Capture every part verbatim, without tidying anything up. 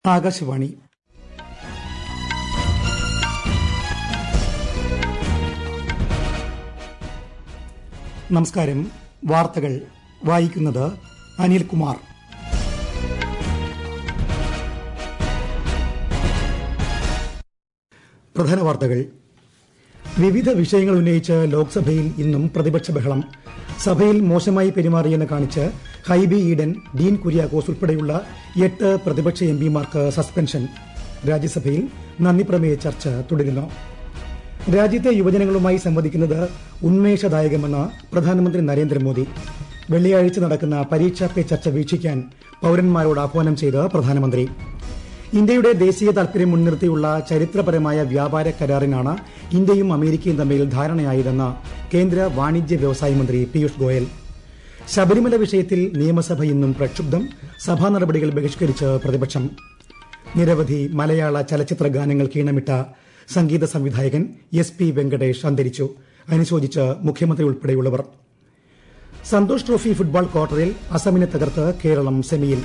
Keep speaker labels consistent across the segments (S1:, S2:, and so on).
S1: ആകാശവാണി. നമസ്കാരം. വാർത്തകൾ വായിക്കുന്നത് അനിൽകുമാർ. പ്രധാന വാർത്തകൾ. വിവിധ വിഷയങ്ങൾ ഉന്നയിച്ച് ലോക്സഭയിൽ ഇന്നും പ്രതിപക്ഷ ബഹളം. സഭയിൽ മോശമായി പെരുമാറിയെന്ന് കാണിച്ച് ഹൈബി ഈഡൻ, ഡീൻ കുര്യാക്കോസ് ഉൾപ്പെടെയുള്ള എട്ട് പ്രതിപക്ഷ എംപിമാർക്ക് സസ്പെൻഷൻ. രാജ്യസഭയിൽ നന്ദിപ്രമേയ ചർച്ച തുടരുന്നു. രാജ്യത്തെ യുവജനങ്ങളുമായി സംവദിക്കുന്നത് ഉന്മേഷദായകമെന്ന് പ്രധാനമന്ത്രി നരേന്ദ്രമോദി. വെള്ളിയാഴ്ച നടക്കുന്ന പരീക്ഷാ പേ ചർച്ച വീക്ഷിക്കാൻ പൌരന്മാരോട് ആഹ്വാനം ചെയ്ത് പ്രധാനമന്ത്രി. ഇന്ത്യയുടെ ദേശീയ താൽപര്യം മുൻനിർത്തിയുള്ള ചരിത്രപരമായ വ്യാപാര കരാറിനാണ് ഇന്ത്യയും അമേരിക്കയും തമ്മിൽ ധാരണയായതെന്ന് കേന്ദ്ര വാണിജ്യ വ്യവസായ മന്ത്രി പീയൂഷ് ഗോയൽ. ശബരിമല വിഷയത്തിൽ നിയമസഭ ഇന്നും പ്രക്ഷുബ്ധം. സഭാ നടപടികൾ ബഹിഷ്കരിച്ച് പ്രതിപക്ഷം. നിരവധി മലയാള ചലച്ചിത്ര ഗാനങ്ങൾക്ക് ഈണമിട്ട സംഗീത സംവിധായകൻ എസ് പി വെങ്കടേഷ് അന്തരിച്ചു. അനുശോചിച്ച് മുഖ്യമന്ത്രി ഉൾപ്പെടെയുള്ളവർ. സന്തോഷ് ട്രോഫി ഫുട്ബോൾ ക്വാർട്ടറിൽ അസമിനെ തകർത്ത് കേരളം സെമിയിൽ.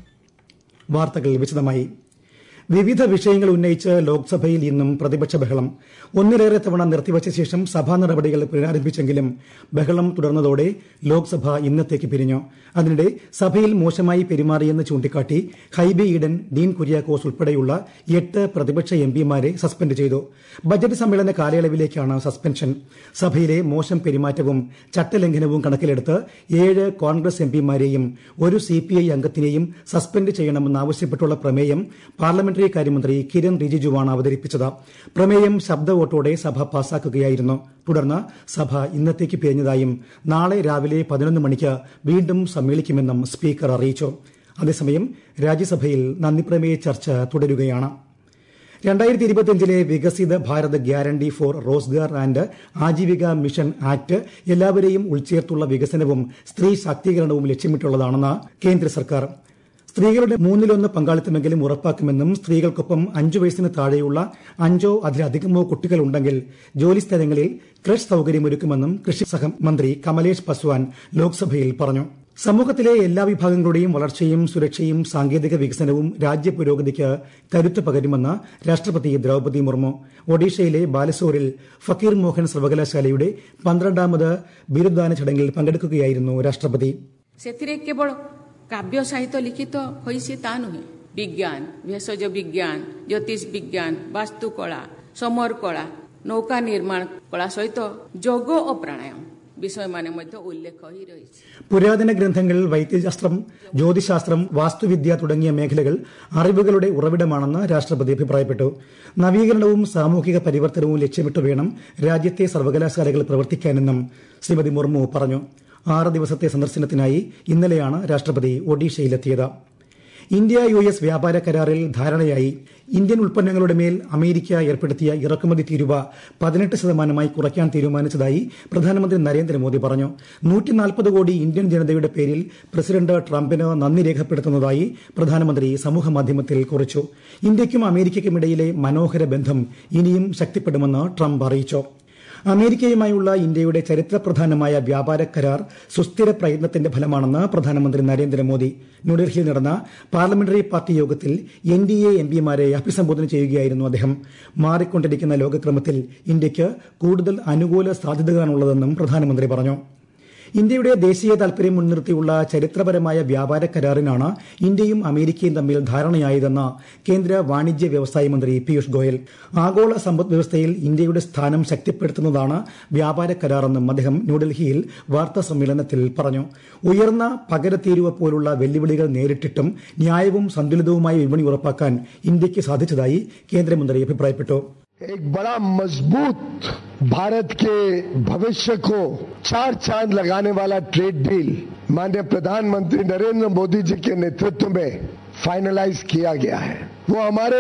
S1: വാർത്തകൾ വിശദമായി. വിവിധ വിഷയങ്ങൾ ഉന്നയിച്ച് ലോക്സഭയിൽ ഇന്നും പ്രതിപക്ഷ ബഹളം. ഒന്നിലേറെ തവണ നിർത്തിവച്ച ശേഷം സഭാ നടപടികൾ പുനരാരംഭിച്ചെങ്കിലും ബഹളം തുടർന്നതോടെ ലോക്സഭ ഇന്നത്തേക്ക് പിരിഞ്ഞു. അതിനിടെ സഭയിൽ മോശമായി പെരുമാറിയെന്ന് ചൂണ്ടിക്കാട്ടി ഹൈബി ഈഡൻ, ഡീൻ കുര്യാക്കോസ് ഉൾപ്പെടെയുള്ള എട്ട് പ്രതിപക്ഷ എംപിമാരെ സസ്പെൻഡ് ചെയ്തു. ബജറ്റ് സമ്മേളന കാലയളവിലേക്കാണ് സസ്പെൻഷൻ. സഭയിലെ മോശം പെരുമാറ്റവും ചട്ടലംഘനവും കണക്കിലെടുത്ത് ഏഴ് കോൺഗ്രസ് എംപിമാരെയും ഒരു സിപിഐ അംഗത്തിനെയും സസ്പെൻഡ് ചെയ്യണമെന്നാവശ്യപ്പെട്ടുള്ള പ്രമേയം പാർലമെന്റ് കാര്യമന്ത്രി കിരൺ റിജിജുവാണ് അവതരിപ്പിച്ചത്. പ്രമേയം ശബ്ദ വോട്ടോടെ സഭ പാസാക്കുകയായിരുന്നു. തുടർന്ന് സഭ ഇന്നത്തേക്ക് പിരിഞ്ഞതായും നാളെ രാവിലെ പതിനൊന്ന് മണിക്ക് വീണ്ടും സമ്മേളിക്കുമെന്നും സ്പീക്കർ അറിയിച്ചു. അതേസമയം രാജ്യസഭയിൽ നന്ദിപ്രമേയ ചർച്ച തുടരുകയാണ്. രണ്ടായിരത്തി ഇരുപത്തിയഞ്ചിലെ Viksit Bharat guarantee for Rozgar and Ajeevika mission act എല്ലാവരെയും ഉൾച്ചേർത്തുള്ള വികസനവും സ്ത്രീ ശാക്തീകരണവും ലക്ഷ്യമിട്ടുള്ളതാണെന്ന് കേന്ദ്ര സർക്കാർ. സ്ത്രീകളുടെ മൂന്നിലൊന്ന് പങ്കാളിത്തമെങ്കിലും ഉറപ്പാക്കുമെന്നും സ്ത്രീകൾക്കൊപ്പം അഞ്ചു വയസ്സിന് താഴെയുള്ള അഞ്ചോ അതിലധികമോ കുട്ടികളുണ്ടെങ്കിൽ ജോലിസ്ഥലങ്ങളിൽ ക്രഷ് സൌകര്യമൊരുക്കുമെന്നും കൃഷി സഹമന്ത്രി കമലേഷ് പസ്വാൻ ലോക്സഭയിൽ പറഞ്ഞു. സമൂഹത്തിലെ എല്ലാ വിഭാഗങ്ങളുടെയും വളർച്ചയും സുരക്ഷയും സാങ്കേതിക വികസനവും രാജ്യ പുരോഗതിക്ക് കരുത്ത് പകരുമെന്ന് രാഷ്ട്രപതി ദ്രൌപദി മുർമു. ഒഡീഷയിലെ ബാലസോറിൽ ഫക്കീർ മോഹൻ സർവകലാശാലയുടെ പന്ത്രണ്ടാമത് ബിരുദദാന ചടങ്ങിൽ പങ്കെടുക്കുകയായിരുന്നു രാഷ്ട്രപതി.
S2: କାବ୍ୟ ସାହିତ୍ୟ ଲିଖିତ ହୋଇଛି ତା ନୁହେଁ. ବିଜ୍ଞାନ, ଭେଷଜ ବିଜ୍ଞାନ, ଜ୍ୟୋତିଷ ବିଜ୍ଞାନ, ବାସ୍ତୁକଳା, ସମର କଳା, ନୌକା ନିର୍ମାଣ କଳା ସହିତ ଯୋଗ ଓ ପ୍ରାଣାୟାମ വിഷയമാണ് മറ്റ് ഉല്ലേഖ ഹി രഹിച്ചു.
S1: പുരാതന ഗ്രന്ഥങ്ങൾ, വൈദ്യശാസ്ത്രം, ജ്യോതിശാസ്ത്രം, വാസ്തുവിദ്യ തുടങ്ങിയ മേഖലകൾ അറിവുകളുടെ ഉറവിടമാണെന്ന് രാഷ്ട്രപതി അഭിപ്രായപ്പെട്ടു. നവീകരണവും സാമൂഹിക പരിവർത്തനവും ലക്ഷ്യമിട്ട് വേണം രാജ്യത്തെ സർവകലാശാലകൾ പ്രവർത്തിക്കാനെന്നും ശ്രീമതി മുർമു പറഞ്ഞു. ആറ് ദിവസത്തെ സന്ദർശനത്തിനായി ഇന്നലെയാണ് രാഷ്ട്രപതി ഒഡീഷയിലെത്തിയത്. ഇന്ത്യ യു എസ് വ്യാപാര കരാറിൽ ധാരണയായി. ഇന്ത്യൻ ഉൽപ്പന്നങ്ങളുടെ മേൽ അമേരിക്ക ഏർപ്പെടുത്തിയ ഇറക്കുമതി തീരുവ പതിനെട്ട് ശതമാനമായി കുറയ്ക്കാൻ തീരുമാനിച്ചതായി പ്രധാനമന്ത്രി നരേന്ദ്രമോദി പറഞ്ഞു. നൂറ്റി നാൽപ്പത് കോടി ഇന്ത്യൻ ജനതയുടെ പേരിൽ പ്രസിഡന്റ് ട്രംപിന് നന്ദി രേഖപ്പെടുത്തുന്നതായി പ്രധാനമന്ത്രി സമൂഹമാധ്യമത്തിൽ കുറിച്ചു. ഇന്ത്യയ്ക്കും അമേരിക്കയ്ക്കുമിടയിലെ മനോഹര ബന്ധം ഇനിയും ശക്തിപ്പെടുമെന്ന് ട്രംപ് അറിയിച്ചു. അമേരിക്കയുമായുള്ള ഇന്ത്യയുടെ ചരിത്രപ്രധാനമായ വ്യാപാര കരാർ സുസ്ഥിര പ്രയത്നത്തിന്റെ ഫലമാണെന്ന് പ്രധാനമന്ത്രി നരേന്ദ്രമോദി. ന്യൂഡൽഹിയിൽ നടന്ന പാർലമെന്ററി പാർട്ടി യോഗത്തിൽ എൻ ഡി എ എംപിമാരെ അഭിസംബോധന ചെയ്യുകയായിരുന്നു അദ്ദേഹം. മാറിക്കൊണ്ടിരിക്കുന്ന ലോകക്രമത്തിൽ ഇന്ത്യയ്ക്ക് കൂടുതൽ അനുകൂല സാധ്യതകളാണുള്ളതെന്നും പ്രധാനമന്ത്രി പറഞ്ഞു. ഇന്ത്യയുടെ ദേശീയ താൽപര്യം മുൻനിർത്തിയുള്ള ചരിത്രപരമായ വ്യാപാര കരാറിനാണ് ഇന്ത്യയും അമേരിക്കയും തമ്മിൽ ധാരണയായതെന്ന് കേന്ദ്ര വാണിജ്യ വ്യവസായ മന്ത്രി പീയൂഷ് ഗോയൽ. ആഗോള സമ്പദ് വ്യവസ്ഥയിൽ ഇന്ത്യയുടെ സ്ഥാനം ശക്തിപ്പെടുത്തുന്നതാണ് വ്യാപാര കരാറെന്നും അദ്ദേഹം ന്യൂഡൽഹിയിൽ വാർത്താ സമ്മേളനത്തിൽ പറഞ്ഞു. ഉയർന്ന പകരത്തീരുവ പോലുള്ള വെല്ലുവിളികൾ നേരിട്ടിട്ടും ന്യായവും സന്തുലിതവുമായ വിപണി ഉറപ്പാക്കാൻ ഇന്ത്യയ്ക്ക് സാധിച്ചതായി കേന്ദ്രമന്ത്രി അഭിപ്രായപ്പെട്ടു.
S3: एक बड़ा मजबूत भारत के भविष्य को चार चांद लगाने वाला ट्रेड डील माननीय प्रधानमंत्री नरेंद्र मोदी जी के नेतृत्व में फाइनलाइज किया गया है. वो हमारे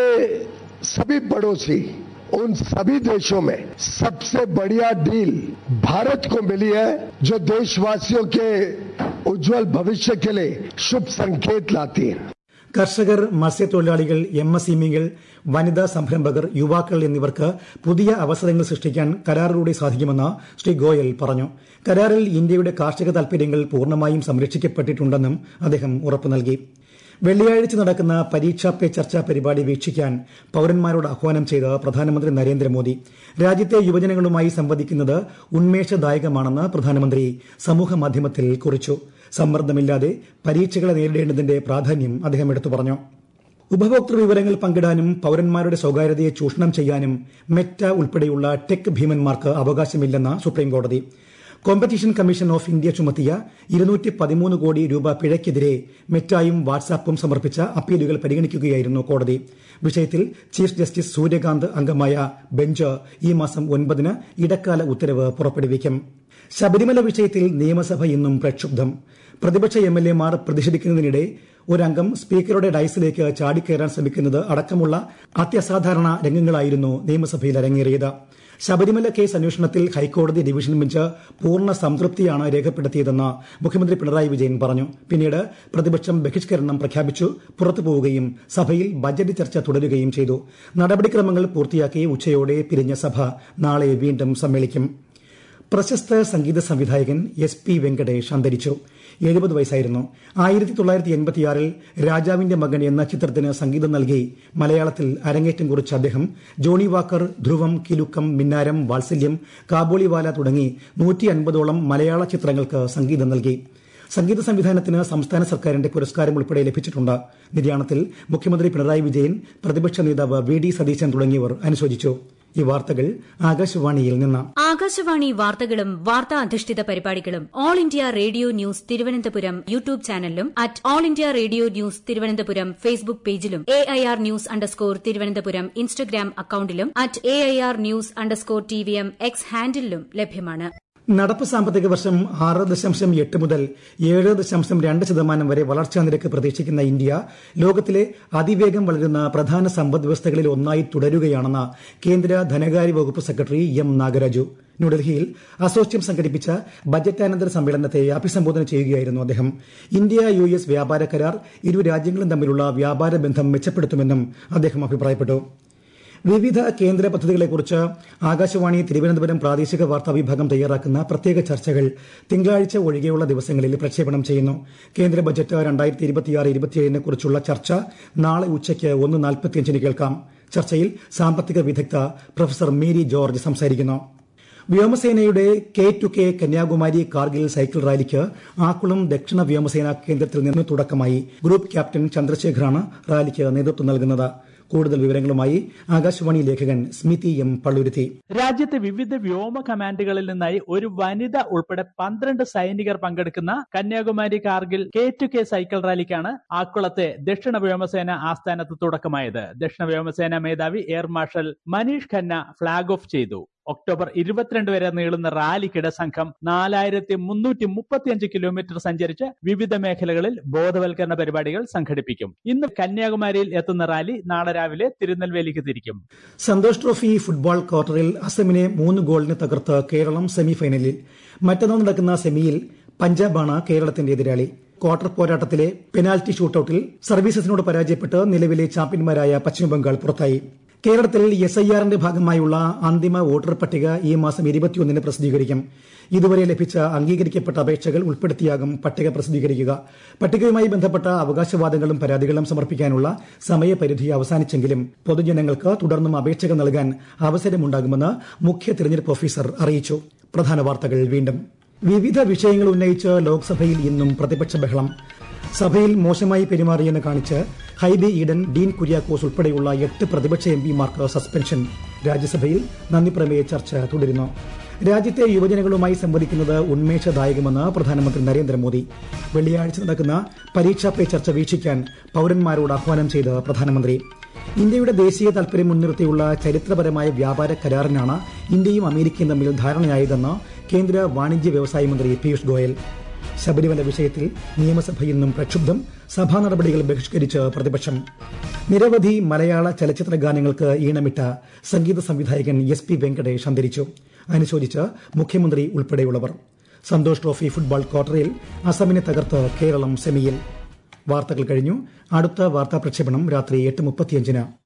S3: सभी पड़ोसी उन सभी देशों में सबसे बढ़िया डील भारत को मिली है, जो देशवासियों के उज्जवल भविष्य के लिए शुभ संकेत लाती है.
S1: കർഷകർ, മത്സ്യത്തൊഴിലാളികൾ, എം എസ് എം ഇകൾ, വനിതാ സംരംഭകർ, യുവാക്കൾ എന്നിവർക്ക് പുതിയ അവസരങ്ങൾ സൃഷ്ടിക്കാൻ കരാറിലൂടെ സാധിക്കുമെന്ന് ശ്രീ ഗോയൽ പറഞ്ഞു. കരാറിൽ ഇന്ത്യയുടെ കാർഷിക താൽപര്യങ്ങൾ പൂർണ്ണമായും സംരക്ഷിക്കപ്പെട്ടിട്ടുണ്ടെന്നും അദ്ദേഹം ഉറപ്പു നൽകി. വെള്ളിയാഴ്ച നടക്കുന്ന പരീക്ഷാ പേ ചർച്ച പരിപാടി വീക്ഷിക്കാൻ പൌരന്മാരോട് ആഹ്വാനം ചെയ്ത് പ്രധാനമന്ത്രി നരേന്ദ്രമോദി. രാജ്യത്തെ യുവജനങ്ങളുമായി സംവദിക്കുന്നത് ഉന്മേഷദായകമാണെന്ന് പ്രധാനമന്ത്രി സമൂഹമാധ്യമത്തിൽ കുറിച്ചു. സമ്മർദ്ദമില്ലാതെ പരീക്ഷകളെ നേരിടേണ്ടതിന്റെ പ്രാധാന്യം അദ്ദേഹം എടുത്തു പറഞ്ഞു. ഉപഭോക്തൃ വിവരങ്ങൾ പങ്കിടാനും പൌരന്മാരുടെ സ്വകാര്യതയെ ചൂഷണം ചെയ്യാനും മെറ്റ ഉൾപ്പെടെയുള്ള ടെക് ഭീമന്മാർക്ക് അവകാശമില്ലെന്ന് സുപ്രീംകോടതി. കോമ്പറ്റീഷൻ കമ്മീഷൻ ഓഫ് ഇന്ത്യ ചുമത്തിയ ഇരുന്നൂറ്റി പതിമൂന്ന് കോടി രൂപ പിഴയ്ക്കെതിരെ മെറ്റായും വാട്സാപ്പും സമർപ്പിച്ച അപ്പീലുകൾ പരിഗണിക്കുകയായിരുന്നു കോടതി. വിഷയത്തിൽ ചീഫ് ജസ്റ്റിസ് സൂര്യകാന്ത് അംഗമായ ബെഞ്ച് ഈ മാസം ഒൻപതിന് ഇടക്കാല ഉത്തരവ് പുറപ്പെടുവിക്കും. ശബരിമല വിഷയത്തിൽ നിയമസഭ ഇന്നും പ്രക്ഷുബ്ധം. പ്രതിപക്ഷ എം എൽ എമാർ പ്രതിഷേധിക്കുന്നതിനിടെ ഒരംഗം സ്പീക്കറുടെ ഡയസിലേക്ക് ചാടിക്കയറാൻ ശ്രമിക്കുന്നത് അടക്കമുള്ള അത്യസാധാരണ രംഗങ്ങളായിരുന്നു നിയമസഭയിൽ അരങ്ങേറിയത്. ശബരിമല കേസ് അന്വേഷണത്തിൽ ഹൈക്കോടതി ഡിവിഷൻ ബെഞ്ച് പൂർണ്ണ സംതൃപ്തിയാണ് രേഖപ്പെടുത്തിയതെന്ന് മുഖ്യമന്ത്രി പിണറായി വിജയൻ പറഞ്ഞു. പിന്നീട് പ്രതിപക്ഷം ബഹിഷ്കരണം പ്രഖ്യാപിച്ചു പുറത്തുപോവുകയും സഭയിൽ ബജറ്റ് ചർച്ച തുടരുകയും ചെയ്തു. നടപടിക്രമങ്ങൾ പൂർത്തിയാക്കി ഉച്ചയോടെ പിരിഞ്ഞ സഭ നാളെ വീണ്ടും സമ്മേളിക്കും. പ്രശസ്ത സംഗീത സംവിധായകൻ എസ് പി വെങ്കടേഷ് അന്തരിച്ചു. എഴുപത് വയസ്സായിരുന്നു. ആയിരത്തി തൊള്ളായിരത്തി എൺപത്തിയാറിൽ രാജാവിന്റെ മകൻ എന്ന ചിത്രത്തിന് സംഗീതം നൽകി മലയാളത്തിൽ അരങ്ങേറ്റം കുറിച്ച അദ്ദേഹം ജോണി വാക്കർ, ധ്രുവം, കിലുക്കം, മിന്നാരം, വാത്സല്യം, കാബൂളിവാല തുടങ്ങി നൂറ്റി അൻപതോളം മലയാള ചിത്രങ്ങൾക്ക് സംഗീതം നൽകി. സംഗീത സംവിധാനത്തിന് സംസ്ഥാന സർക്കാരിന്റെ പുരസ്കാരം ഉൾപ്പെടെ ലഭിച്ചിട്ടുണ്ട്. നിര്യാണത്തിൽ മുഖ്യമന്ത്രി പിണറായി വിജയൻ, പ്രതിപക്ഷ നേതാവ് വി ഡി സതീശൻ തുടങ്ങിയവർ അനുശോചിച്ചു. ഈ വാർത്തകൾ ആകാശവാണിയിൽ നിന്ന്.
S4: ആകാശവാണി വാർത്തകളും വാർത്താ അധിഷ്ഠിത പരിപാടികളും all India radio news Thiruvananthapuram YouTube ചാനലിലും at all India radio news Thiruvananthapuram Facebook പേജിലും A I R news underscore Thiruvananthapuram Instagram അക്കൌണ്ടിലും at A I R news underscore T V M X ഹാൻഡിലും ലഭ്യമാണ്.
S1: നടപ്പ് സാമ്പത്തിക വർഷം ആറ് ദശാംശം എട്ട് മുതൽ ഏഴ് ദശാംശം രണ്ട് ശതമാനം വരെ വളർച്ചാ നിരക്ക് പ്രതീക്ഷിക്കുന്ന ഇന്ത്യ ലോകത്തിലെ അതിവേഗം വളരുന്ന പ്രധാന സമ്പദ് വ്യവസ്ഥകളിൽ ഒന്നായി തുടരുകയാണെന്ന് കേന്ദ്ര ധനകാര്യ വകുപ്പ് സെക്രട്ടറി എം നാഗരാജു. ന്യൂഡൽഹിയിൽ അസോച്യം സംഘടിപ്പിച്ച ബജറ്റാനന്തര സമ്മേളനത്തെ അഭിസംബോധന ചെയ്യുകയായിരുന്നു അദ്ദേഹം. ഇന്ത്യ യു എസ് വ്യാപാര കരാർ ഇരു രാജ്യങ്ങളും തമ്മിലുള്ള വ്യാപാര ബന്ധം മെച്ചപ്പെടുത്തുമെന്നും അദ്ദേഹം അഭിപ്രായപ്പെട്ടു. വിവിധ കേന്ദ്ര പദ്ധതികളെക്കുറിച്ച് ആകാശവാണി തിരുവനന്തപുരം പ്രാദേശിക വാർത്താ വിഭാഗം തയ്യാറാക്കുന്ന പ്രത്യേക ചർച്ചകൾ തിങ്കളാഴ്ച ഒഴികെയുള്ള ദിവസങ്ങളിൽ പ്രക്ഷേപണം ചെയ്യുന്നു. കേന്ദ്ര ബജറ്റ് രണ്ടായിരത്തി ഇരുപത്തിയാറ് ഇരുപത്തിയേഴിനെ കുറിച്ചുള്ള ചർച്ച നാളെ ഉച്ചയ്ക്ക് ഒന്ന് നാൽപ്പത്തിയഞ്ചിന് കേൾക്കാം. ചർച്ചയിൽ സാമ്പത്തിക വിദഗ്ധ പ്രൊഫസർ മേരി ജോർജ് സംസാരിക്കുന്നു. വ്യോമസേനയുടെ K to K Kanyakumari Kargil cycle റാലിക്ക് ആക്കുളം ദക്ഷിണ വ്യോമസേനാ കേന്ദ്രത്തിൽ നിന്ന് തുടക്കമായി. ഗ്രൂപ്പ് ക്യാപ്റ്റൻ ചന്ദ്രശേഖറാണ് റാലിക്ക് നേതൃത്വം നൽകുന്നത്. കൂടുതൽ വിവരങ്ങളുമായി ആകാശവാണി ലേഖകൻ സ്മിതി എം പള്ളുരുത്തി.
S5: രാജ്യത്തെ വിവിധ വ്യോമ കമാൻഡുകളിൽ നിന്നായി ഒരു വനിത ഉൾപ്പെടെ പന്ത്രണ്ട് സൈനികർ പങ്കെടുക്കുന്ന Kanyakumari Kargil K to K cycle റാലിക്കാണ് ആക്കുളത്തെ ദക്ഷിണ വ്യോമസേന ആസ്ഥാനത്ത് തുടക്കമായത്. ദക്ഷിണ വ്യോമസേന മേധാവി air marshal Manish Khanna flag off ചെയ്തു. ഒക്ടോബർ ഇരുപത്തിരണ്ട് വരെ നീളുന്ന റാലിക്കിടെ സംഘം നാലായിരത്തി മുന്നൂറ്റി മുപ്പത്തിയഞ്ച് കിലോമീറ്റർ സഞ്ചരിച്ച് വിവിധ മേഖലകളിൽ ബോധവൽക്കരണ പരിപാടികൾ സംഘടിപ്പിക്കും. ഇന്ന് കന്യാകുമാരിയിൽ എത്തുന്ന റാലി നാളെ രാവിലെ തിരുനെൽവേലിക്ക് തിരിക്കും.
S1: സന്തോഷ് ട്രോഫി ഫുട്ബോൾ ക്വാർട്ടറിൽ അസമിനെ മൂന്ന് ഗോളിന് തകർത്ത് കേരളം സെമിഫൈനലിൽ. മറ്റന്നാൾ നടക്കുന്ന സെമിയിൽ പഞ്ചാബാണ് കേരളത്തിന്റെ എതിരാളി. ക്വാർട്ടർ പോരാട്ടത്തിലെ പെനാൽറ്റി ഷൂട്ടൌട്ടിൽ സർവീസസിനോട് പരാജയപ്പെട്ട് നിലവിലെ ചാമ്പ്യന്മാരായ പശ്ചിമബംഗാൾ പുറത്തായി. കേരളത്തിൽ എസ് ഐ ആറിന്റെ ഭാഗമായുള്ള അന്തിമ വോട്ടർ പട്ടിക ഈ മാസം ഇരുപത്തിയൊന്നിന് പ്രസിദ്ധീകരിക്കും. ഇതുവരെ ലഭിച്ച അംഗീകരിക്കപ്പെട്ട അപേക്ഷകൾ ഉൾപ്പെടുത്തിയാകും പട്ടിക പ്രസിദ്ധീകരിക്കുക. പട്ടികയുമായി ബന്ധപ്പെട്ട അവകാശവാദങ്ങളും പരാതികളും സമർപ്പിക്കാനുള്ള സമയപരിധി അവസാനിച്ചെങ്കിലും പൊതുജനങ്ങൾക്ക് തുടർന്നും അപേക്ഷകൾ നൽകാൻ അവസരമുണ്ടാകുമെന്ന് മുഖ്യ തെരഞ്ഞെടുപ്പ് ഓഫീസർ അറിയിച്ചു. പ്രധാന വാർത്തകൾ വീണ്ടും. വിവിധ വിഷയങ്ങൾ ഉന്നയിച്ച് ലോക്സഭയിൽ ഇന്നും പ്രതിപക്ഷ ബഹളം. സഭയിൽ മോശമായി പെരുമാറിയെന്ന് കാണിച്ച് ഹൈബി ഈഡൻ, ഡീൻ കുര്യാക്കോസ് ഉൾപ്പെടെയുള്ള എട്ട് പ്രതിപക്ഷ എം പിമാർക്ക് സസ്പെൻഷൻ. രാജ്യസഭയിൽ നന്ദിപ്രമേയ ചർച്ച തുടരുന്നു. രാജ്യത്തെ യുവജനങ്ങളുമായി സംവദിക്കുന്നത് ഉന്മേഷദായകമെന്ന് പ്രധാനമന്ത്രി നരേന്ദ്രമോദി. വെള്ളിയാഴ്ച നടക്കുന്ന പരീക്ഷാ പേ ചർച്ച വീക്ഷിക്കാൻ പൌരന്മാരോട് ആഹ്വാനം ചെയ്ത് പ്രധാനമന്ത്രി. ഇന്ത്യയുടെ ദേശീയ താൽപര്യം മുൻനിർത്തിയുള്ള ചരിത്രപരമായ വ്യാപാര കരാറിനാണ് ഇന്ത്യയും അമേരിക്കയും തമ്മിൽ ധാരണയായതെന്ന് കേന്ദ്ര വാണിജ്യ വ്യവസായ മന്ത്രി പീയൂഷ് ഗോയൽ. ശബരിമല വിഷയത്തിൽ നിയമസഭ ഇന്നും പ്രക്ഷുബ്ധം. സഭാ നടപടികൾ ബഹിഷ്കരിച്ച് പ്രതിപക്ഷം. നിരവധി മലയാള ചലച്ചിത്ര ഗാനങ്ങൾക്ക് ഈണമിട്ട സംഗീത സംവിധായകൻ എസ് പി വെങ്കടേഷ് അന്തരിച്ചു. അനുശോചിച്ച് മുഖ്യമന്ത്രി ഉൾപ്പെടെയുള്ളവർ. സന്തോഷ് ട്രോഫി ഫുട്ബോൾ ക്വാർട്ടറിൽ അസമിനെ തകർത്ത് കേരളം സെമിയിൽ. വാർത്തകൾ കഴിഞ്ഞു. അടുത്ത വാർത്താ പ്രക്ഷേപണം രാത്രി എട്ട് മുപ്പത്തിയഞ്ചിന്.